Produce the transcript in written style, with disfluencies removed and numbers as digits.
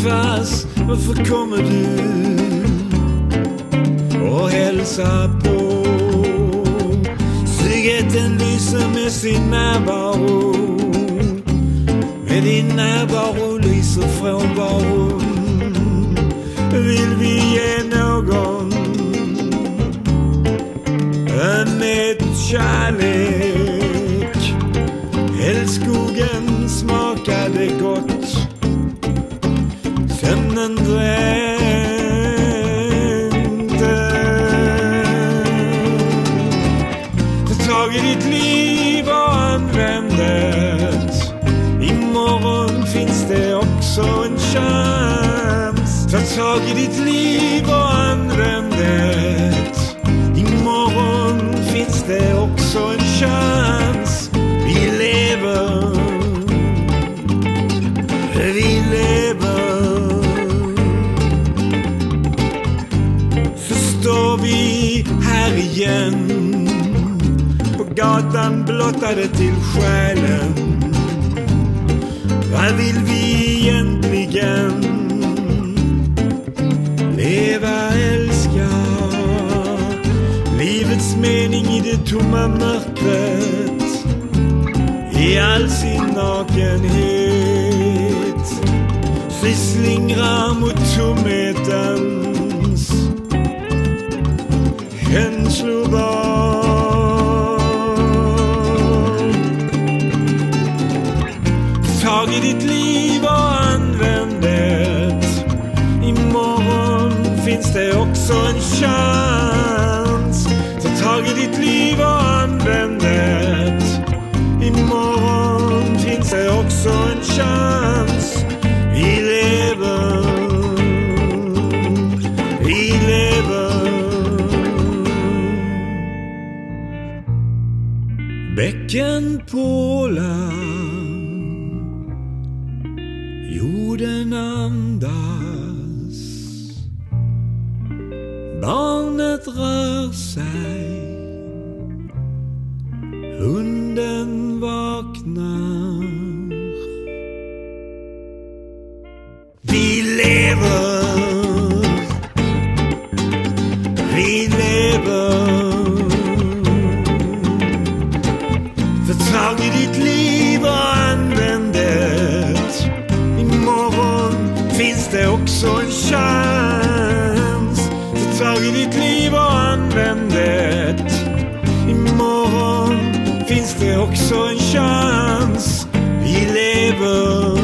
träffas, varför kommer du och hälsa på? Tryggheten lyser med sin närvaro, med din närvaro lyser frånvaron. Vill vi ge någon med kärlek? Älskogen smakade gott, sömnen dränkte. Ta tag i ditt liv och använd det. Imorgon finns det också en chans. Ta tag i ditt liv och använd det. Imorgon finns det också en chans. Vi lever. Vi lever. Så står vi här igen, på gatan blottade till själen. Vad vill vi egentligen? Leva, älska. Livets mening i det tomma mörkret, i all sin nakenhet. Vi slingrar mot tomhetens känslobad. Tag i ditt liv och använd det. Imorgon finns det också en chans. Ta tag i ditt liv och använd det. Imorgon finns det också en chans. Vi lever. Vi lever. Bäcken pålar, jorden andas. Barnet rör sig, hunden vaknar. Vi lever. Vi lever. För tag i ditt liv och använd det. Imorgon finns det också en chans. För tag i ditt liv och använd det. Imorgon finns det också en chans. Vi lever.